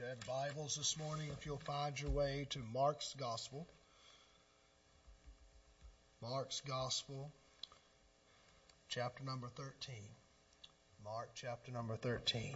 Red Bibles this morning, if you'll find your way to Mark's Gospel. Mark's Gospel, chapter number 13. Mark chapter number 13.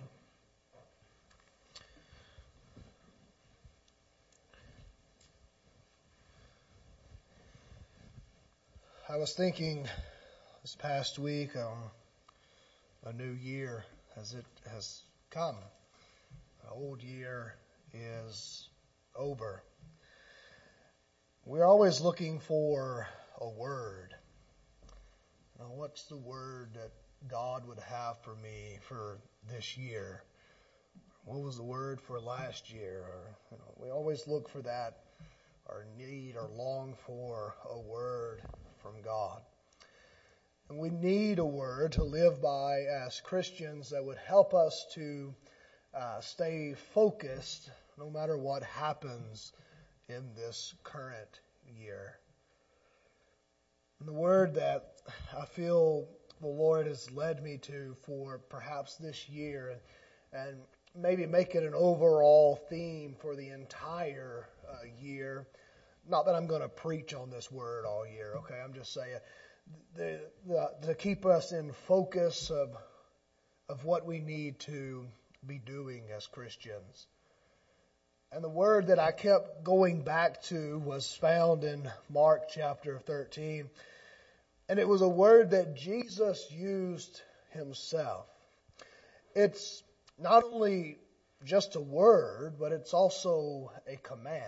I was thinking this past week, a new year as it has come. The old year is over. We're always looking for a word. What's the word that God would have for me for this year? What was the word for last year? We always look for that, or need or long for a word from God. And we need a word to live by as Christians that would help us to stay focused no matter what happens in this current year. And the word that I feel the Lord has led me to for perhaps this year and maybe make it an overall theme for the entire year. Not that I'm going to preach on this word all year, okay? I'm just saying to keep us in focus of what we need to be doing as Christians. And the word that I kept going back to was found in Mark chapter 13. And it was a word that Jesus used himself. It's not only just a word, but it's also a command.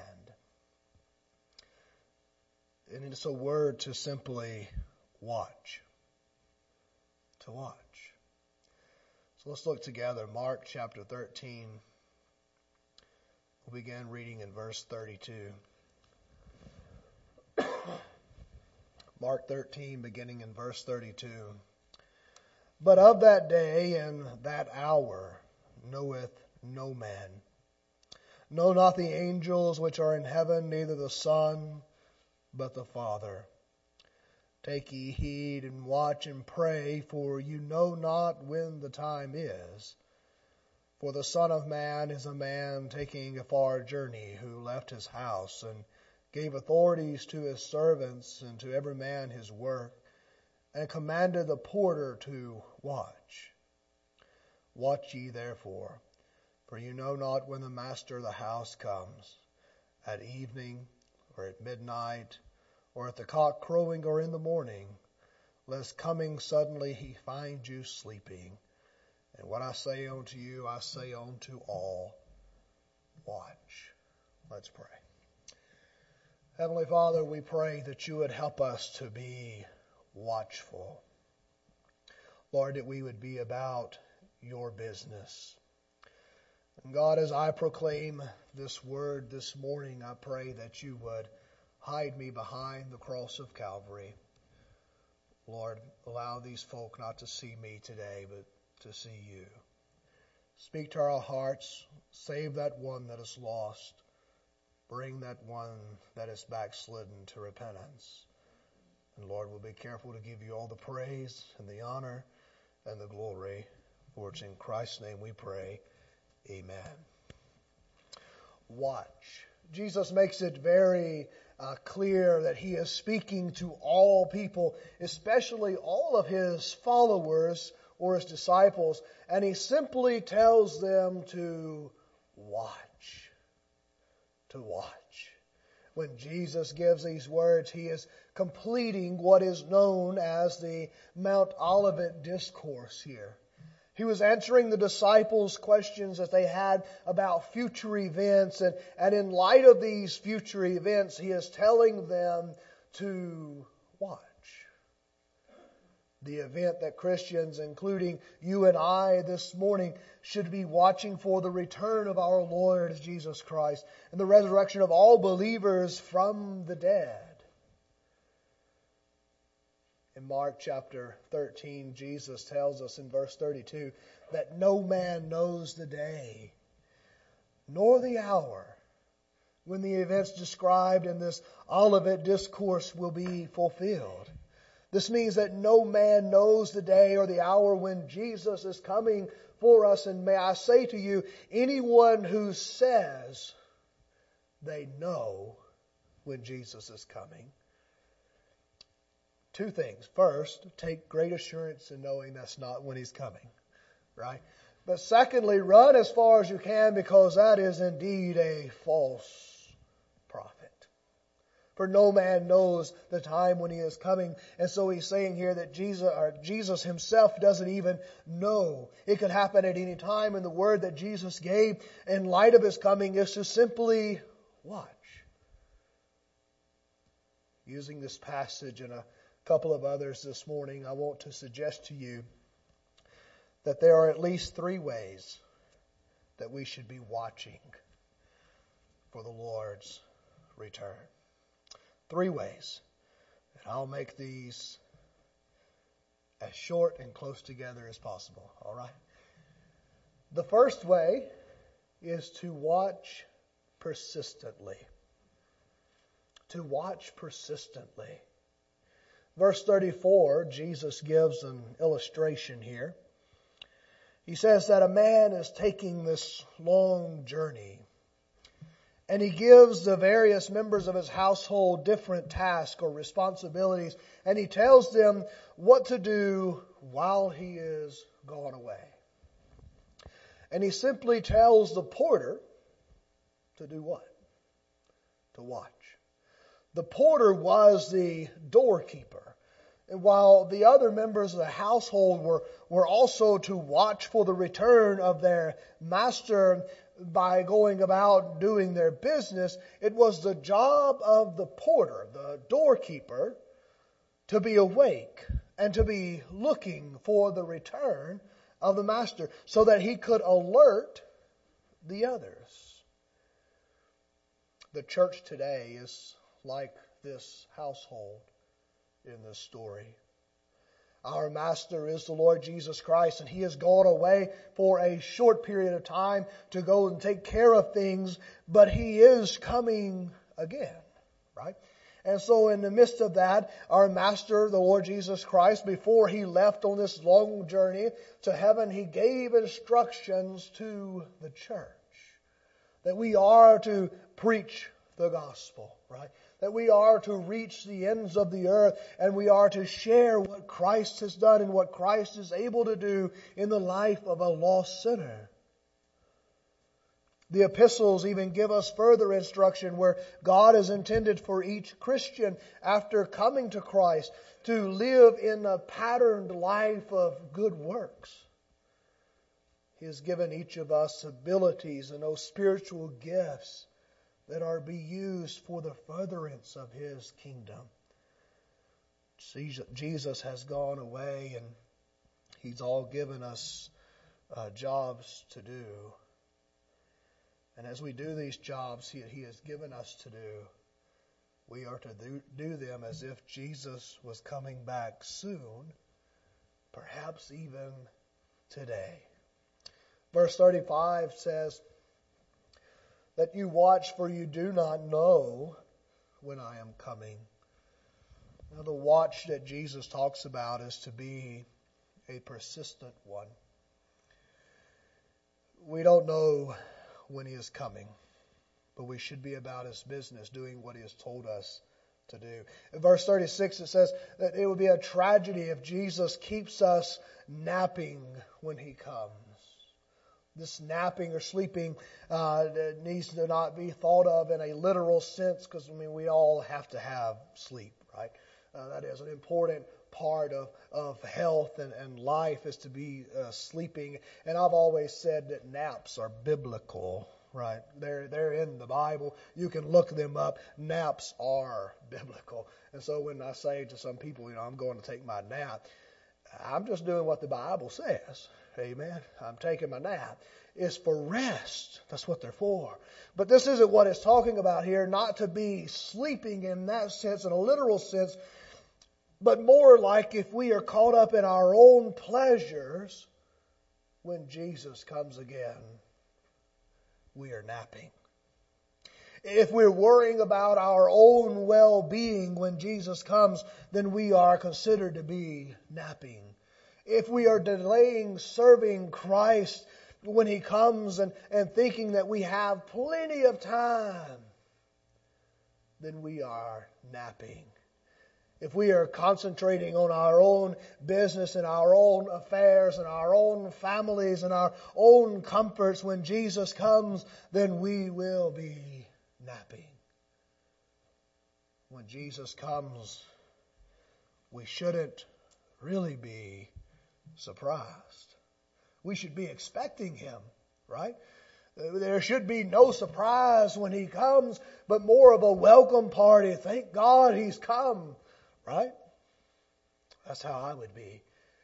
And it's a word to simply watch. To watch. So let's look together. Mark chapter 13. We'll begin reading in verse 32. Mark 13, beginning in verse 32. But of that day and that hour knoweth no man. No, not the angels which are in heaven, neither the Son, but the Father. Take ye heed and watch and pray, for you know not when the time is. For the Son of Man is a man taking a far journey, who left his house and gave authorities to his servants and to every man his work, and commanded the porter to watch. Watch ye therefore, for you know not when the master of the house comes, at evening, or at midnight, or at the cock crowing, or in the morning, lest coming suddenly he find you sleeping. And what I say unto you, I say unto all, watch. Let's pray. Heavenly Father, we pray that you would help us to be watchful. Lord, that we would be about your business. And God, as I proclaim this word this morning, I pray that you would hide me behind the cross of Calvary. Lord, allow these folk not to see me today, but to see you. Speak to our hearts. Save that one that is lost. Bring that one that is backslidden to repentance. And Lord, we'll be careful to give you all the praise and the honor and the glory. For it's in Christ's name we pray. Amen. Watch. Jesus makes it very clear that he is speaking to all people, especially all of his followers or his disciples, and he simply tells them to watch. To watch. When Jesus gives these words, he is completing what is known as the Mount Olivet Discourse here. He was answering the disciples' questions that they had about future events. And in light of these future events, he is telling them to watch. The event that Christians, including you and I this morning, should be watching for the return of our Lord Jesus Christ and the resurrection of all believers from the dead. In Mark chapter 13, Jesus tells us in verse 32 that no man knows the day nor the hour when the events described in this Olivet Discourse will be fulfilled. This means that no man knows the day or the hour when Jesus is coming for us. And may I say to you, anyone who says they know when Jesus is coming, two things. First, take great assurance in knowing that's not when He's coming, right? But secondly, run as far as you can, because that is indeed a false prophet. For no man knows the time when He is coming. And so He's saying here that Jesus Himself doesn't even know. It could happen at any time. And the word that Jesus gave in light of His coming is to simply watch. Using this passage and a couple of others this morning, I want to suggest to you that there are at least three ways that we should be watching for the Lord's return. Three ways. And I'll make these as short and close together as possible. All right? The first way is to watch persistently. To watch persistently. Verse 34, Jesus gives an illustration here. He says that a man is taking this long journey, and he gives the various members of his household different tasks or responsibilities, and he tells them what to do while he is gone away. And he simply tells the porter to do what? To watch. The porter was the doorkeeper. And while the other members of the household were also to watch for the return of their master by going about doing their business, it was the job of the porter, the doorkeeper, to be awake and to be looking for the return of the master so that he could alert the others. The church today is like this household in this story. Our Master is the Lord Jesus Christ, and He has gone away for a short period of time to go and take care of things, but He is coming again, right? And so in the midst of that, our Master, the Lord Jesus Christ, before He left on this long journey to heaven, He gave instructions to the church that we are to preach the gospel, right? That we are to reach the ends of the earth, and we are to share what Christ has done and what Christ is able to do in the life of a lost sinner. The epistles even give us further instruction where God has intended for each Christian, after coming to Christ, to live in a patterned life of good works. He has given each of us abilities and those spiritual gifts that are be used for the furtherance of His kingdom. Jesus has gone away, and He's all given us jobs to do. And as we do these jobs He has given us to do, we are to do them as if Jesus was coming back soon, perhaps even today. Verse 35 says, that you watch, for you do not know when I am coming. Now, the watch that Jesus talks about is to be a persistent one. We don't know when He is coming, but we should be about His business, doing what He has told us to do. In verse 36, it says that it would be a tragedy if Jesus keeps us napping when He comes. This napping or sleeping needs to not be thought of in a literal sense, because we all have to have sleep, right? That is an important part of health and life, is to be sleeping. And I've always said that naps are biblical, right? They're in the Bible. You can look them up. Naps are biblical. And so when I say to some people, I'm going to take my nap, I'm just doing what the Bible says. Amen. I'm taking my nap. It's for rest. That's what they're for. But this isn't what it's talking about here. Not to be sleeping in that sense, in a literal sense, but more like if we are caught up in our own pleasures, when Jesus comes again, we are napping. If we're worrying about our own well-being when Jesus comes, then we are considered to be napping. If we are delaying serving Christ when He comes and thinking that we have plenty of time, then we are napping. If we are concentrating on our own business and our own affairs and our own families and our own comforts when Jesus comes, then we will be napping. When Jesus comes, we shouldn't really be surprised. We should be expecting Him, right? There should be no surprise when He comes, but more of a welcome party. Thank God He's come, right? That's how I would be.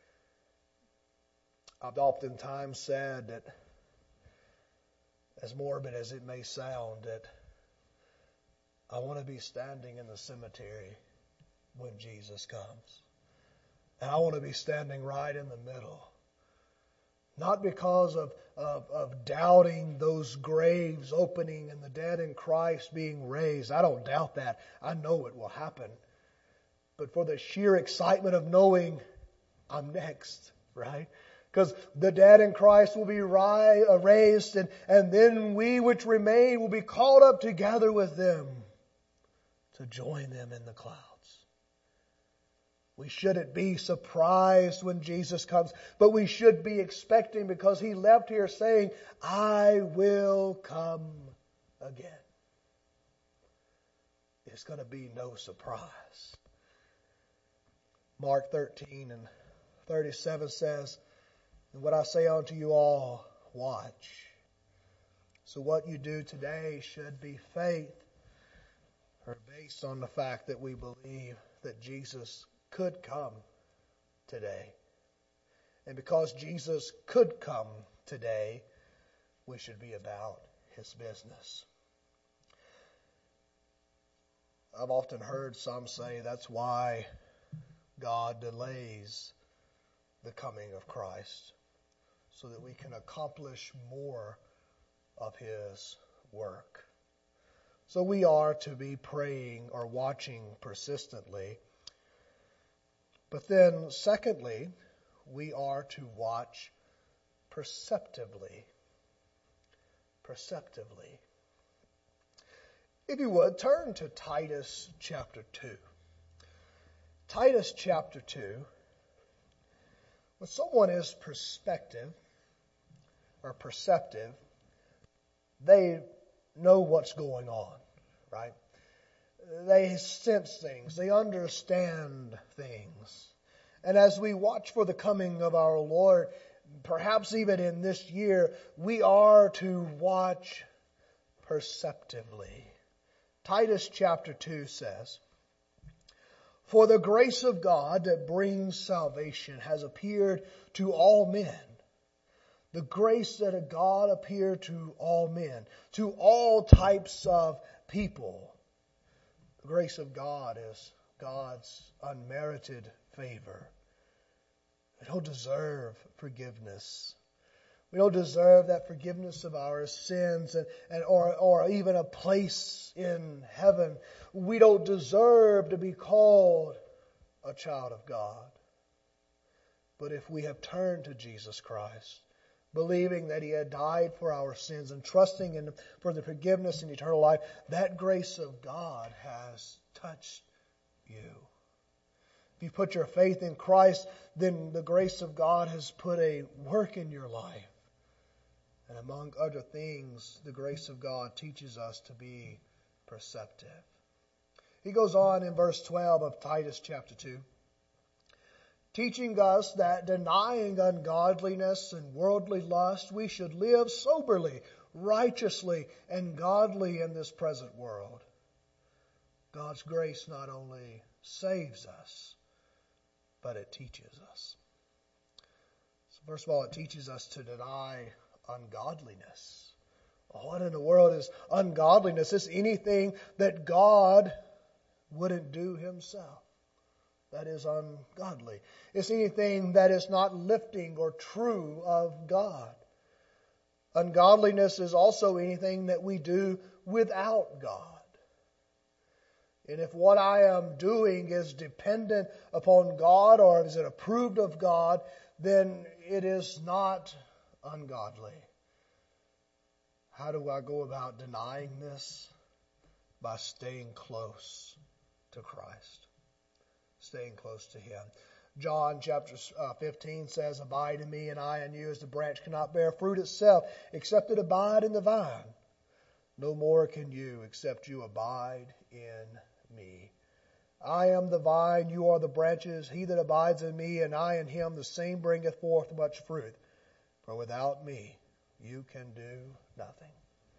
I've oftentimes said that, as morbid as it may sound, that I want to be standing in the cemetery when Jesus comes. And I want to be standing right in the middle. Not because of doubting those graves opening and the dead in Christ being raised. I don't doubt that. I know it will happen. But for the sheer excitement of knowing I'm next, right? Because the dead in Christ will be raised, and then we which remain will be caught up together with them to join them in the clouds. We shouldn't be surprised when Jesus comes, but we should be expecting, because He left here saying, I will come again. It's going to be no surprise. Mark 13 and 37 says, and what I say unto you all, watch. So what you do today should be faith, or based on the fact that we believe that Jesus could come today. And because Jesus could come today, we should be about His business. I've often heard some say that's why God delays the coming of Christ, so that we can accomplish more of His work. So we are to be praying or watching persistently. But then, secondly, we are to watch perceptively. Perceptively. If you would, turn to Titus chapter 2. Titus chapter 2. When someone is perceptive, they know what's going on, right? They sense things. They understand things. And as we watch for the coming of our Lord, perhaps even in this year, we are to watch perceptively. Titus chapter 2 says, For the grace of God that brings salvation has appeared to all men. The grace that of God appeared to all men, to all types of people. The grace of God is God's unmerited favor. We don't deserve forgiveness. We don't deserve that forgiveness of our sins or even a place in heaven. We don't deserve to be called a child of God. But if we have turned to Jesus Christ, believing that He had died for our sins and trusting in Him for the forgiveness and eternal life, that grace of God has touched you. If you put your faith in Christ, then the grace of God has put a work in your life. And among other things, the grace of God teaches us to be perceptive. He goes on in verse 12 of Titus chapter 2, teaching us that denying ungodliness and worldly lust, we should live soberly, righteously, and godly in this present world. God's grace not only saves us, but it teaches us. So first of all, it teaches us to deny ungodliness. What in the world is ungodliness? It's anything that God wouldn't do Himself. That is ungodly. It's anything that is not lifting or true of God. Ungodliness is also anything that we do without God. And if what I am doing is dependent upon God or is it approved of God, then it is not ungodly. How do I go about denying this? By staying close to Christ. Staying close to Him. John chapter 15 says, "Abide in me and I in you, as the branch cannot bear fruit itself, except it abide in the vine. No more can you, except you abide in me. I am the vine, you are the branches. He that abides in me and I in him, the same bringeth forth much fruit. For without me you can do nothing."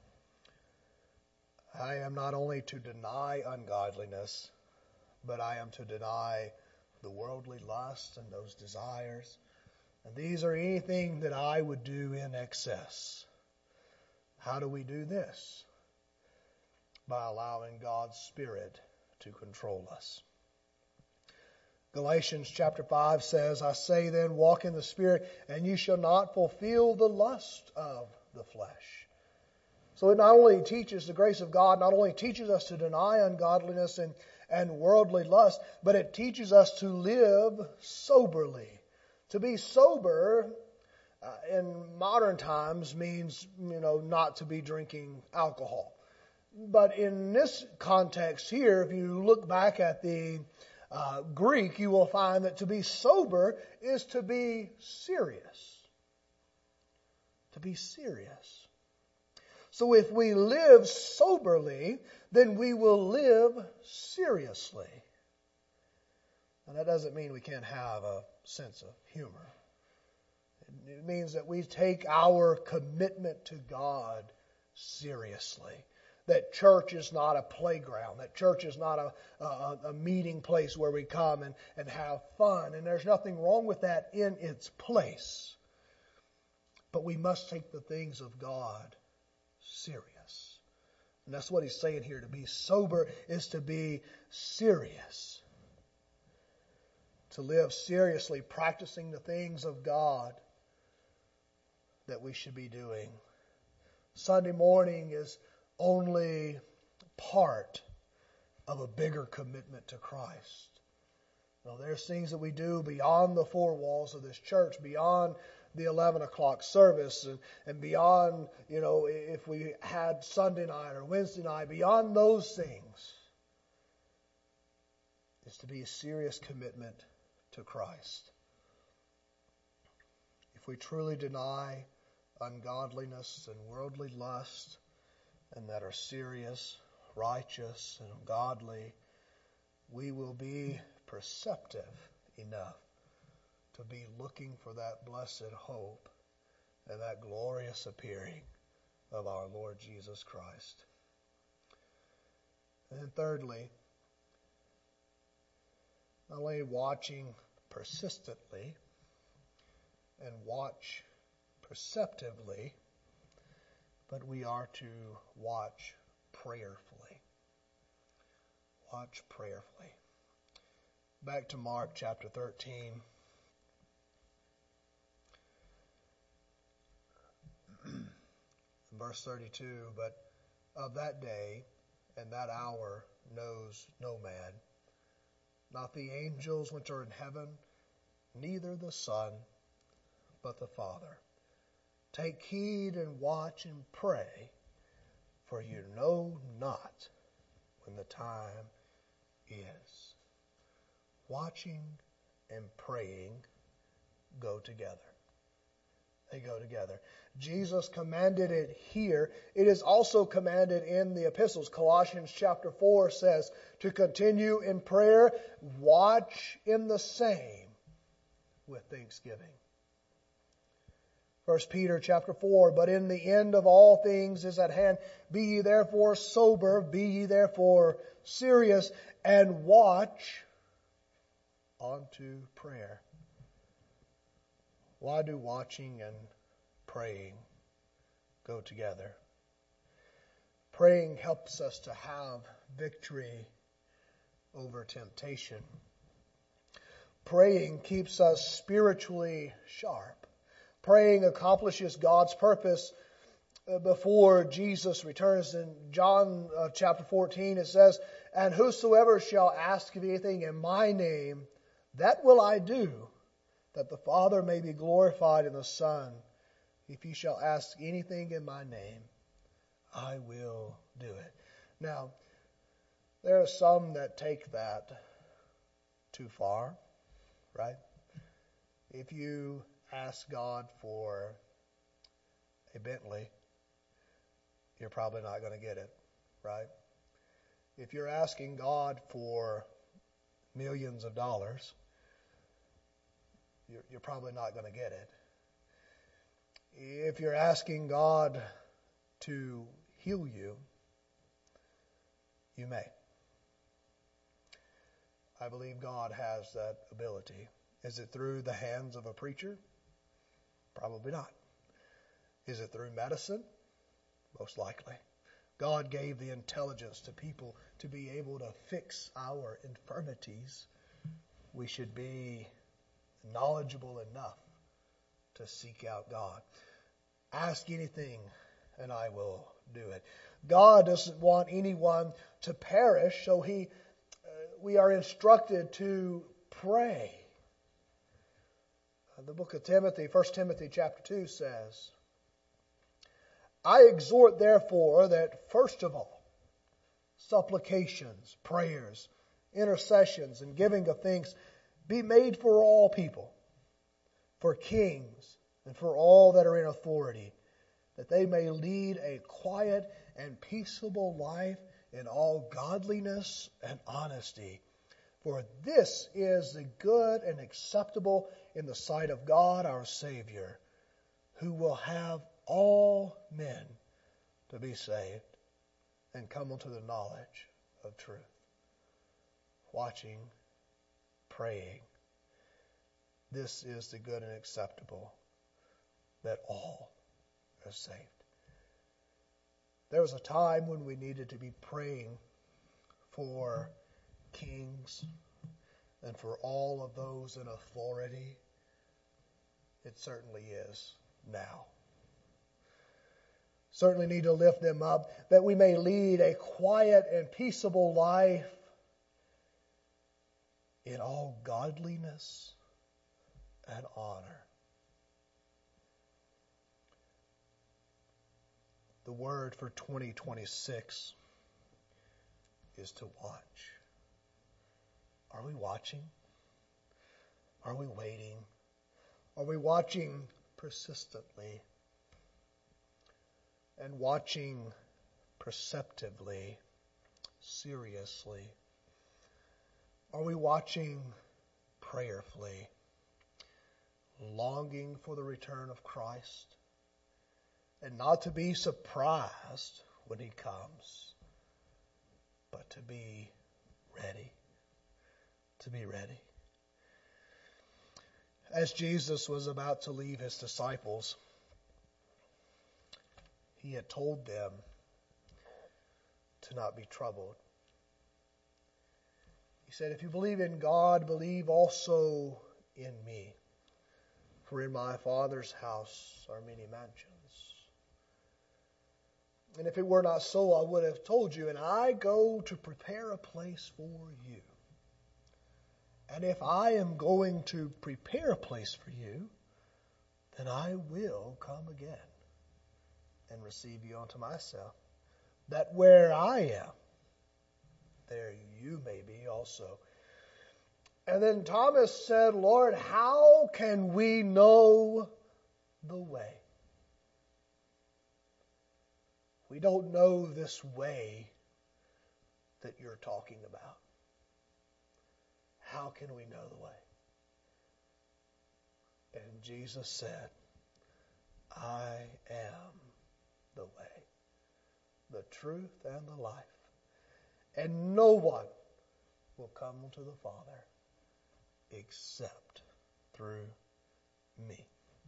I am not only to deny ungodliness, but I am to deny the worldly lust and those desires. And these are anything that I would do in excess. How do we do this? By allowing God's Spirit to control us. Galatians chapter 5 says, "I say then, walk in the Spirit, and you shall not fulfill the lust of the flesh." So it not only teaches the grace of God, not only teaches us to deny ungodliness and worldly lust, but it teaches us to live soberly. To be sober in modern times means, not to be drinking alcohol. But in this context here, if you look back at the Greek, you will find that to be sober is to be serious. To be serious. So if we live soberly, then we will live seriously. And that doesn't mean we can't have a sense of humor. It means that we take our commitment to God seriously. That church is not a playground. That church is not a meeting place where we come and have fun. And there's nothing wrong with that in its place. But we must take the things of God serious. And that's what he's saying here. To be sober is to be serious. To live seriously, practicing the things of God that we should be doing. Sunday morning is only part of a bigger commitment to Christ. Now, there's things that we do beyond the four walls of this church, beyond the 11 o'clock service, and beyond, if we had Sunday night or Wednesday night, beyond those things is to be a serious commitment to Christ. If we truly deny ungodliness and worldly lust, and that are serious, righteous, and godly, we will be perceptive enough to be looking for that blessed hope and that glorious appearing of our Lord Jesus Christ. And then thirdly, not only watching persistently and watch perceptively, but we are to watch prayerfully. Watch prayerfully. Back to Mark chapter 13. Verse 32, "But of that day and that hour knows no man, not the angels which are in heaven, neither the Son, but the Father. Take heed and watch and pray, for you know not when the time is." Watching and praying go together. They go together. Jesus commanded it here. It is also commanded in the epistles. Colossians chapter 4 says to continue in prayer, watch in the same with thanksgiving. 1 Peter chapter 4, "But in the end of all things is at hand. Be ye therefore sober, be ye therefore serious, and watch unto prayer." Why do watching and praying go together? Praying helps us to have victory over temptation. Praying keeps us spiritually sharp. Praying accomplishes God's purpose before Jesus returns. In John chapter 14, it says, "And whosoever shall ask of anything in my name, that will I do, that the Father may be glorified in the Son. If you shall ask anything in my name, I will do it." Now, there are some that take that too far, right? If you ask God for a Bentley, you're probably not going to get it, right? If you're asking God for millions of dollars, you're probably not going to get it. If you're asking God to heal you, you may. I believe God has that ability. Is it through the hands of a preacher? Probably not. Is it through medicine? Most likely. God gave the intelligence to people to be able to fix our infirmities. We should be knowledgeable enough to seek out God. Ask anything and I will do it. God doesn't want anyone to perish, so we are instructed to pray. The book of Timothy, 1 Timothy chapter 2 says, "I exhort therefore that first of all, supplications, prayers, intercessions, and giving of thanks be made for all people, for kings, and for all that are in authority, that they may lead a quiet and peaceable life in all godliness and honesty. For this is the good and acceptable in the sight of God our Savior, who will have all men to be saved and come unto the knowledge of truth." Watching, praying. This is the good and acceptable, that all are saved. There was a time when we needed to be praying for kings and for all of those in authority. It certainly is now. Certainly need to lift them up, that we may lead a quiet and peaceable life in all godliness and honor. The word for 2026 is to watch. Are we watching? Are we waiting? Are we watching persistently and watching perceptively, seriously? Are we watching prayerfully, longing for the return of Christ, and not to be surprised when He comes, but to be ready? To be ready. As Jesus was about to leave His disciples, He had told them to not be troubled. He said, "If you believe in God, believe also in me. For in my Father's house are many mansions. And if it were not so, I would have told you, and I go to prepare a place for you. And if I am going to prepare a place for you, then I will come again and receive you unto myself, that where I am, there you may be also." And then Thomas said, "Lord, how can we know the way?" We don't know this way that you're talking about. How can we know the way? And Jesus said, "I am the way, the truth, and the life. And no one will come to the Father except through me."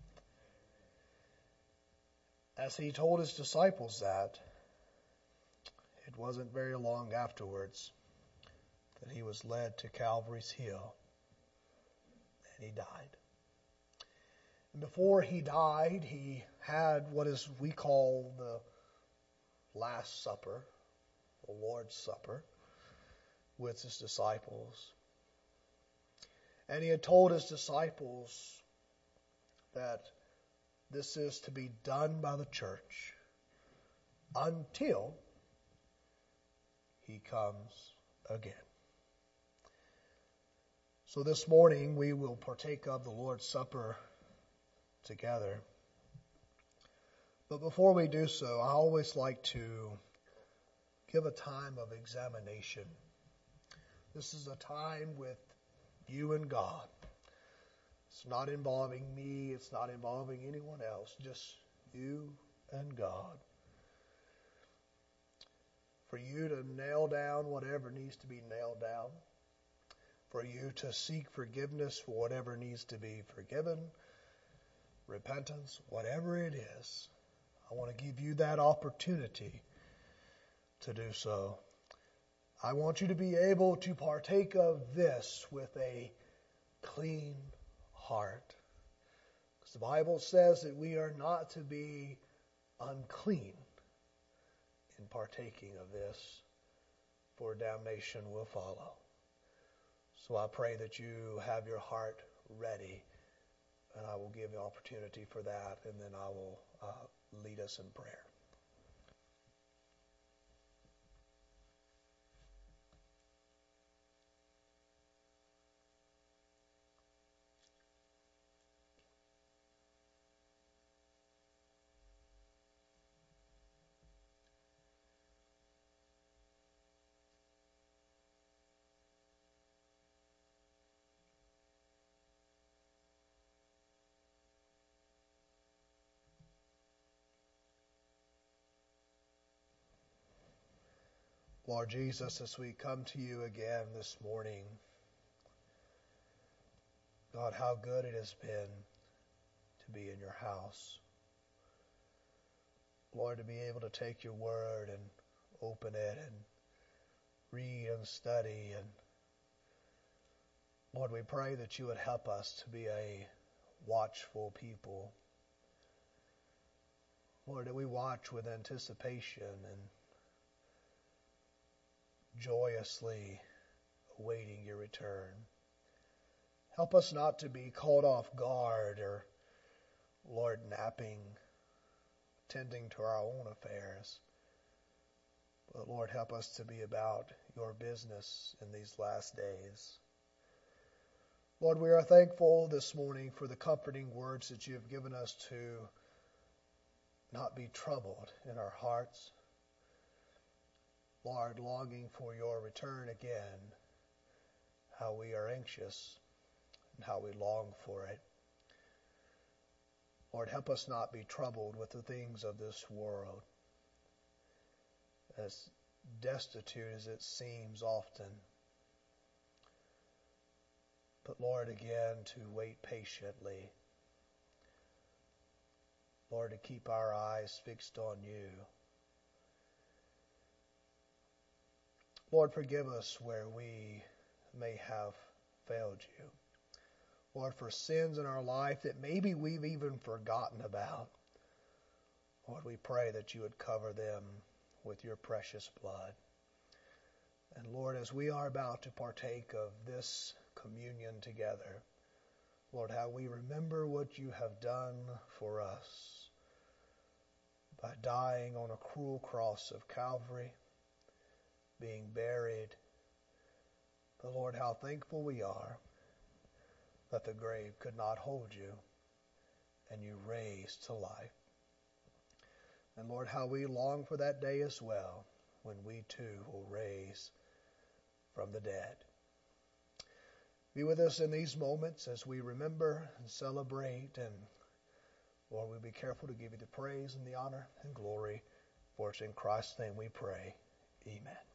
As He told His disciples that, it wasn't very long afterwards that He was led to Calvary's Hill and He died. And before he died, he had what is we call the Last Supper, the Lord's Supper, with his disciples. And he had told his disciples that this is to be done by the church until he comes again. So this morning we will partake of the Lord's Supper together. But before we do so, I always like to give a time of examination. This is a time with you and God. It's not involving me. It's not involving anyone else. Just you and God. For you to nail down whatever needs to be nailed down. For you to seek forgiveness for whatever needs to be forgiven. Repentance, whatever it is. I want to give you that opportunity to do so. I want you to be able to partake of this with a clean heart. Because the Bible says that we are not to be unclean in partaking of this, for damnation will follow. So I pray that you have your heart ready, and I will give you opportunity for that, and then I will lead us in prayer. Lord Jesus, as we come to you again this morning, God, how good it has been to be in your house. Lord, to be able to take your word and open it and read and study. And Lord, we pray that you would help us to be a watchful people. Lord, that we watch with anticipation and joyously awaiting your return. Help us not to be caught off guard or, Lord, napping, tending to our own affairs. But Lord, help us to be about your business in these last days. Lord, we are thankful this morning for the comforting words that you have given us to not be troubled in our hearts. Lord, longing for your return again, how we are anxious and how we long for it. Lord, help us not be troubled with the things of this world, as destitute as it seems often. But Lord, again, to wait patiently. Lord, to keep our eyes fixed on you. Lord, forgive us where we may have failed you. Lord, for sins in our life that maybe we've even forgotten about. Lord, we pray that you would cover them with your precious blood. And Lord, as we are about to partake of this communion together, Lord, how we remember what you have done for us by dying on a cruel cross of Calvary, being buried. But Lord, how thankful we are that the grave could not hold you and you raised to life. And Lord, how we long for that day as well when we too will raise from the dead. Be with us in these moments as we remember and celebrate, and Lord, we'll be careful to give you the praise and the honor and glory, for it's in Christ's name we pray. Amen.